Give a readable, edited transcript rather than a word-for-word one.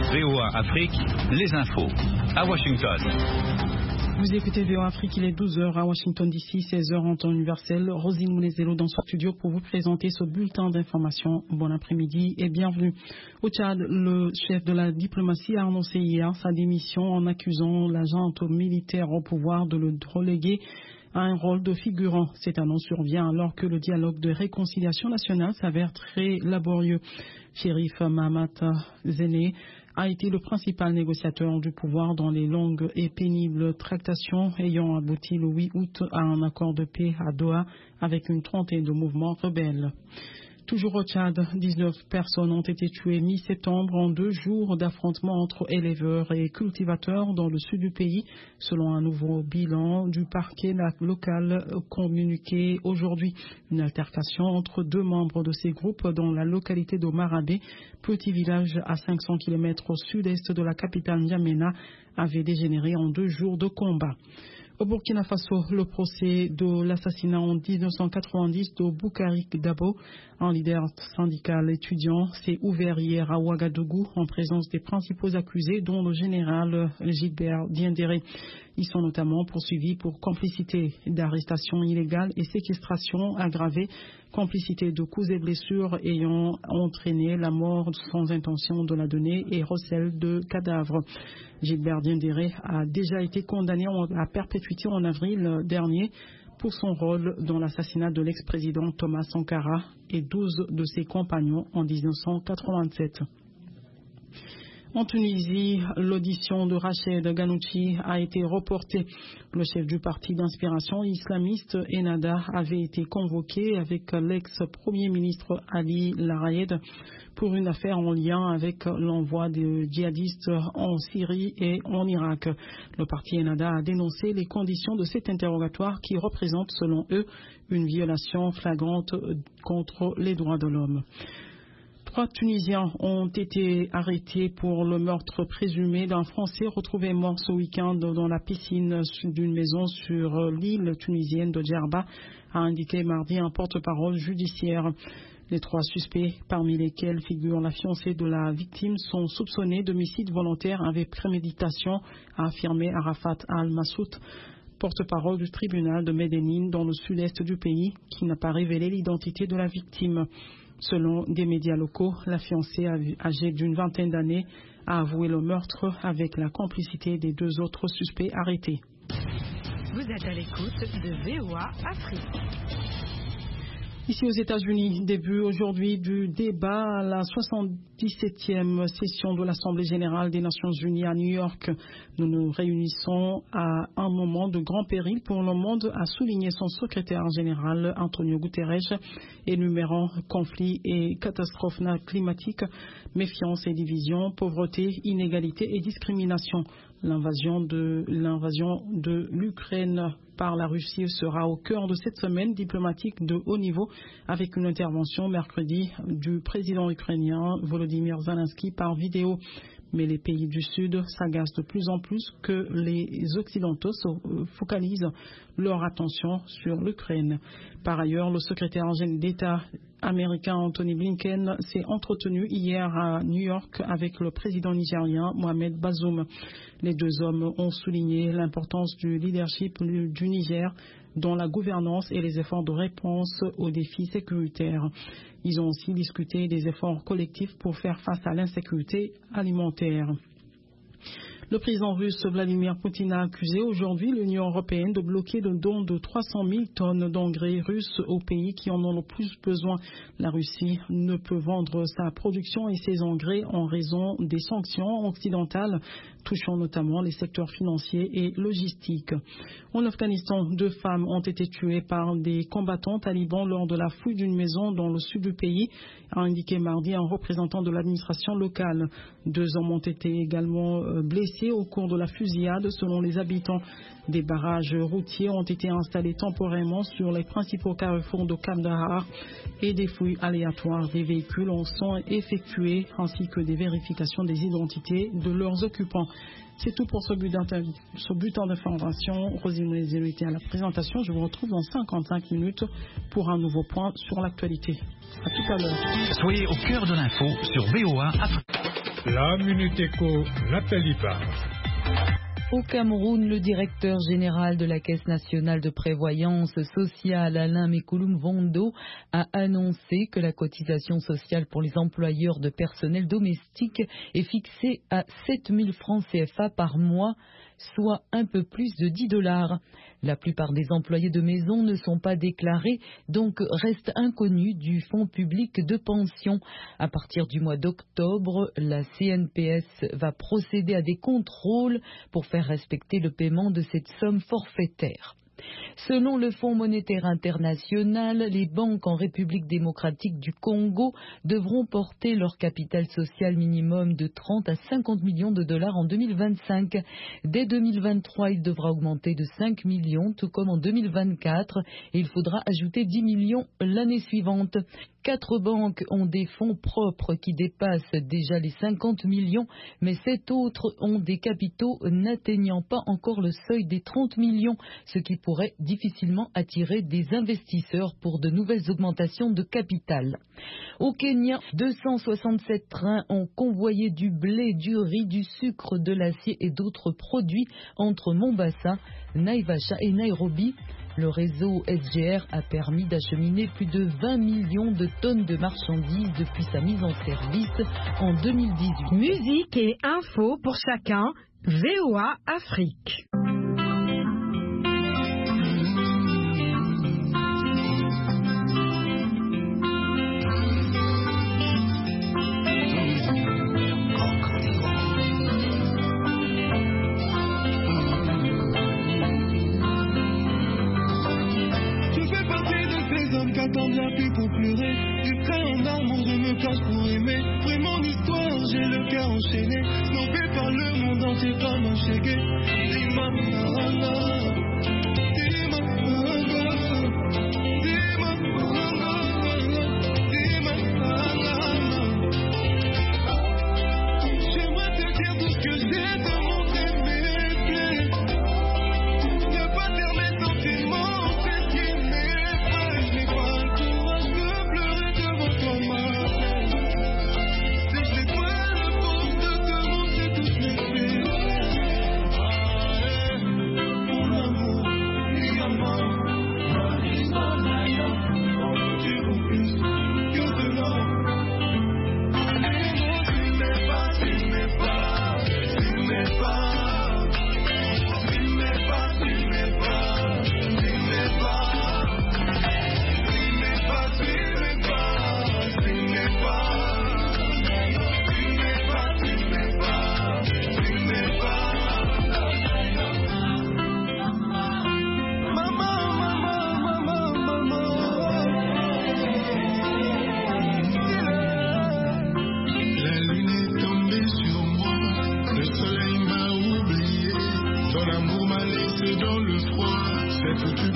VOA Afrique, les infos. À Washington. Vous écoutez VOA Afrique, il est 12h à Washington DC, 16h en temps universel. Rosine Moulezelo dans ce studio pour vous présenter ce bulletin d'information. Bon après-midi et bienvenue. Au Tchad, le chef de la diplomatie a annoncé hier sa démission en accusant l'agent militaire au pouvoir de le reléguer à un rôle de figurant. Cette annonce survient alors que le dialogue de réconciliation nationale s'avère très laborieux. Chérif Mahamat Zéné a été le principal négociateur du pouvoir dans les longues et pénibles tractations ayant abouti le 8 août à un accord de paix à Doha avec une trentaine de mouvements rebelles. Toujours au Tchad, 19 personnes ont été tuées mi-septembre en 2 jours d'affrontements entre éleveurs et cultivateurs dans le sud du pays, selon un nouveau bilan du parquet local communiqué aujourd'hui. Une altercation entre 2 membres de ces groupes dans la localité de Maradé, petit village à 500 km au sud-est de la capitale N'Djamena, avait dégénéré en 2 jours de combat. Au Burkina Faso, le procès de l'assassinat en 1990 de Boukari Dabo, un leader syndical étudiant, s'est ouvert hier à Ouagadougou en présence des principaux accusés, dont le général Gilbert Diendéré. Ils sont notamment poursuivis pour complicité d'arrestation illégale et séquestration aggravée, complicité de coups et blessures ayant entraîné la mort sans intention de la donner et recel de cadavres. Gilbert Diendéré a déjà été condamné à perpétuité en avril dernier pour son rôle dans l'assassinat de l'ex-président Thomas Sankara et 12 de ses compagnons en 1987. En Tunisie, l'audition de Rached Ghannouchi a été reportée. Le chef du parti d'inspiration islamiste Ennahda avait été convoqué avec l'ex-premier ministre Ali Larayed pour une affaire en lien avec l'envoi de djihadistes en Syrie et en Irak. Le parti Ennahda a dénoncé les conditions de cet interrogatoire qui représente, selon eux, une violation flagrante contre les droits de l'homme. 3 Tunisiens ont été arrêtés pour le meurtre présumé d'un Français retrouvé mort ce week-end dans la piscine d'une maison sur l'île tunisienne de Djerba, a indiqué mardi un porte-parole judiciaire. Les 3 suspects, parmi lesquels figure la fiancée de la victime, sont soupçonnés d'homicide volontaire avec préméditation, a affirmé Arafat Al-Massoud, porte-parole du tribunal de Médénine dans le sud-est du pays, qui n'a pas révélé l'identité de la victime. Selon des médias locaux, la fiancée âgée d'une vingtaine d'années a avoué le meurtre avec la complicité des 2 autres suspects arrêtés. Vous êtes à l'écoute de VOA Afrique. Ici aux États-Unis, début aujourd'hui du débat à la 77e session de l'Assemblée générale des Nations unies à New York. Nous nous réunissons à un moment de grand péril pour le monde, a souligné son secrétaire général Antonio Guterres, énumérant conflits et catastrophes climatiques, méfiance et division, pauvreté, inégalité et discrimination. L'invasion de l'Ukraine par la Russie sera au cœur de cette semaine diplomatique de haut niveau avec une intervention mercredi du président ukrainien Volodymyr Zelensky par vidéo. Mais les pays du Sud s'agacent de plus en plus que les Occidentaux focalisent leur attention sur l'Ukraine. Par ailleurs, le secrétaire d'État américain Anthony Blinken s'est entretenu hier à New York avec le président nigérien Mohamed Bazoum. Les 2 hommes ont souligné l'importance du leadership du Niger dans la gouvernance et les efforts de réponse aux défis sécuritaires. Ils ont aussi discuté des efforts collectifs pour faire face à l'insécurité alimentaire. Le président russe Vladimir Poutine a accusé aujourd'hui l'Union européenne de bloquer le don de 300 000 tonnes d'engrais russes aux pays qui en ont le plus besoin. La Russie ne peut vendre sa production et ses engrais en raison des sanctions occidentales touchant notamment les secteurs financiers et logistiques. En Afghanistan, 2 femmes ont été tuées par des combattants talibans lors de la fouille d'une maison dans le sud du pays, a indiqué mardi un représentant de l'administration locale. 2 hommes ont été également blessés au cours de la fusillade selon les habitants. Des barrages routiers ont été installés temporairement sur les principaux carrefours de Kandahar et des fouilles aléatoires des véhicules en sont effectuées ainsi que des vérifications des identités de leurs occupants. C'est tout pour ce bulletin d'information. Rosine Moulezelo était à la présentation. Je vous retrouve dans 55 minutes pour un nouveau point sur l'actualité. À tout à l'heure. Soyez au cœur de l'info sur VOA Afrique. La Minute Éco, Nathalie Barre. Au Cameroun, le directeur général de la Caisse nationale de prévoyance sociale, Alain Mekouloum Vondo, a annoncé que la cotisation sociale pour les employeurs de personnel domestique est fixée à 7 000 francs CFA par mois, soit un peu plus de $10. La plupart des employés de maison ne sont pas déclarés, donc restent inconnus du fonds public de pension. À partir du mois d'octobre, la CNPS va procéder à des contrôles pour faire respecter le paiement de cette somme forfaitaire. Selon le Fonds monétaire international, les banques en République démocratique du Congo devront porter leur capital social minimum de 30 à 50 millions de dollars en 2025. Dès 2023, il devra augmenter de 5 millions, tout comme en 2024, et il faudra ajouter 10 millions l'année suivante. 4 banques ont des fonds propres qui dépassent déjà les 50 millions, mais 7 autres ont des capitaux n'atteignant pas encore le seuil des 30 millions, ce qui pourrait difficilement attirer des investisseurs pour de nouvelles augmentations de capital. Au Kenya, 267 trains ont convoyé du blé, du riz, du sucre, de l'acier et d'autres produits entre Mombasa, Naivasha et Nairobi. Le réseau SGR a permis d'acheminer plus de 20 millions de tonnes de marchandises depuis sa mise en service en 2018. Musique et infos pour chacun, VOA Afrique. Qu'attend bien plus pour pleurer. Distrait en amour, je me cache pour aimer. Après mon histoire, j'ai le cœur enchaîné. Snobé par le monde entier comme un chégué. Dis-moi, j'aimerais te dire tout ce que j'ai de montrer mes plaies. Ne pas taire mes sentiments, c'est ce qui m'effraie. Je n'ai pas le courage de pleurer devant toi, ma belle. Si je n'ai pas la force de te montrer toutes mes faiblesses. Mon amour, dis-moi, tu vaux plus que de l'or. Dans le froid, c'est foutu.